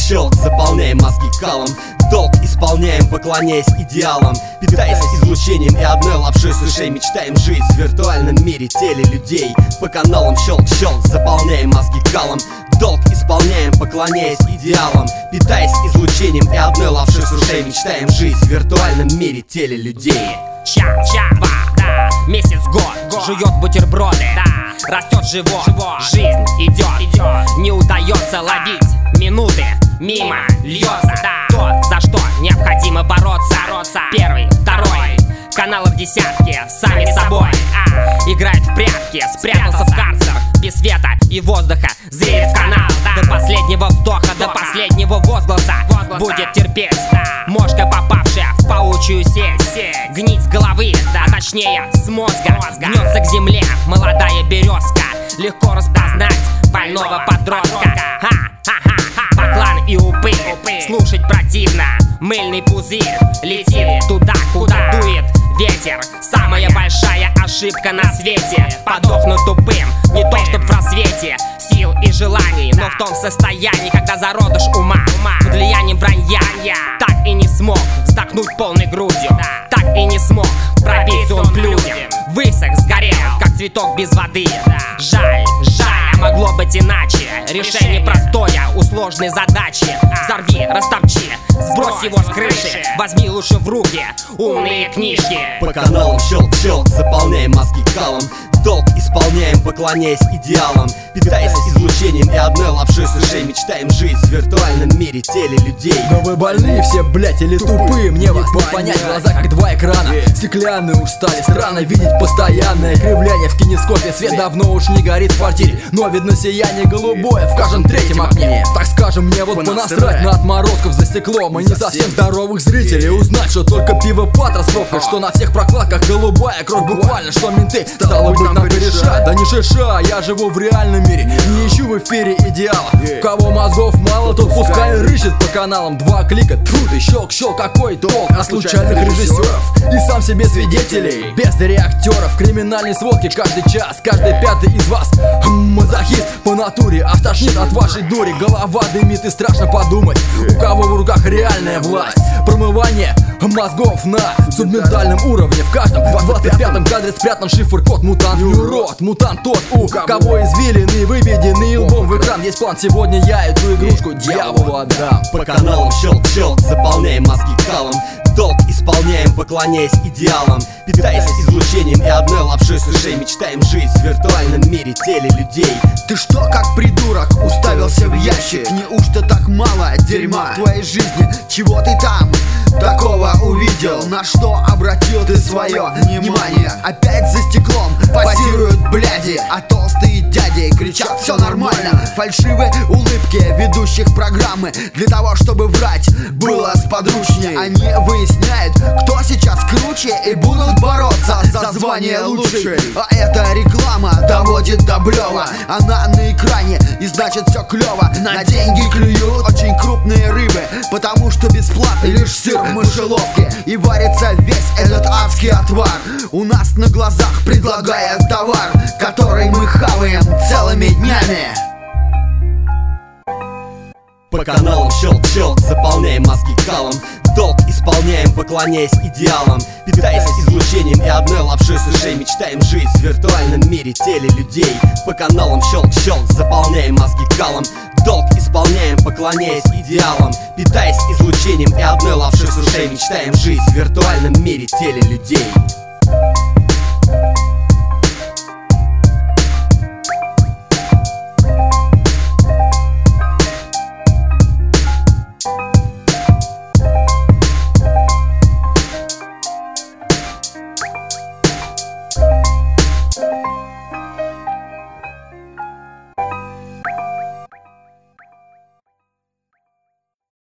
щелк, заполняем мозги калом. Долг исполняем, поклоняясь идеалам, питаясь излучением и одной лапшой с ушей. Мечтаем жить в виртуальном мире теле людей. По каналам щелк-щелк, заполняем мозги калом. Долг исполняем, поклоняясь идеалам, питаясь излучением и одной лапшой с ушей. Мечтаем жить в виртуальном мире теле людей. Ча-ча-ва, да, месяц-год, жует бутерброды, да, растет живот, жизнь идет, не удается ловить минуты, мимо льется, да, то, за что необходимо бороться. Первый, второй, каналы в десятке, сами собой, играет в прятки, спрятался в карцер, без света и воздуха, зреет в канал, до последнего вздоха, до последнего возгласа, будет терпеть, мошка, попавшая в паучью сеть, гнить с головы, а точнее с мозга, гнется к земле молодая березка, легко распознать больного подростка. Баклан и упырь, слушать противно, мыльный пузырь летит туда, куда дует ветер. Самая большая ошибка на свете — подохнуть тупым, не то чтоб в рассвете сил и желаний, но в том состоянии, когда зародыш ума под влиянием вранья так и не смог вздохнуть полной грудью, так и не смог пробиться он к людям. Высох, сгорел, как цветок без воды. Жаль, а могло быть иначе. Решение простое у сложной задачи. Взорви, растопчи, сбрось его с крыши, возьми лучше в руки умные книжки. По каналам щелк-щелк, заполняем мозги калом. Долг исполняем, поклоняясь идеалам, питаясь излучением и одной лапшой с ушей. Мечтаем жить в виртуальном мире теле людей. Но вы больные все, блять, или тупые? Мне вас не понять, глаза как два экрана, стеклянные уж стали, странно видеть постоянное кривляние в кинескопе. Свет давно уж не горит в квартире, но видно сияние голубое в каждом третьем окне. Так скажем, мне вот понасрать на отморозков за стеклом и не совсем здоровых зрителей. Узнать, что только пиво Патра с пробкой, что на всех прокладках голубая кровь буквально, что менты стало быть нам порешать. Да не шиша, я живу в реальном мире, не ищу в эфире идеала. У кого мозгов мало, тот пускай рыщет по каналам. Два клика, тьфу ты, щелк-щелк, какой толк от случайных режиссеров и сам себе свидетелей. Без реактеров, криминальной сводки каждый час, каждый пятый из вас мазохист по натуре, аж тошнит от вашей дури. Голова дымит и страшно подумать, у кого в руках реальная власть. Промывание мозгов на субментальном уровне. В каждом 25-м кадре спрятан шифр-код. Мутант не урод, мутант тот, у кого извилины выведены лбом в экран. Есть план, сегодня я эту игрушку дьяволу отдам. По каналам щелк-щелк, заполняем мозги калом. Долг исполняем, поклоняясь идеалам, питаясь излучением и одной лапшой с ушей. Мечтаем жить в виртуальном мире теле людей. Ты что, как придурок, уставился в ящик? Неужто так мало дерьма в твоей жизни? Чего ты там такого увидел? На что обратил ты свое внимание? Опять за стеклом позируют бляди, а толстые дяди кричат: все нормально. Фальшивые улыбки ведущих программы для того, чтобы врать было сподручнее. Они выясняют, кто сейчас круче, и будут бороться за звание лучшей. А эта реклама доводит до блева. Она на экране, и значит все клево. На деньги клюют очень крупные рыбы, потому что бесплатно лишь сыр в мышеловке. И варится весь этот адский отвар у нас на глазах, предлагая товар, который мы хаваем целыми днями. По каналам щелк-щелк, заполняем мозги калом. Долг исполняем, поклоняясь идеалам, питаясь излучением и одной лапшой с ушей. Мечтаем жить в виртуальном мире теле людей. По каналам щелк-щелк, заполняем мозги калом. Долг исполняем, поклоняясь идеалам, питаясь излучением и одной лапшой с ушей. Мечтаем жить в виртуальном мире теле людей.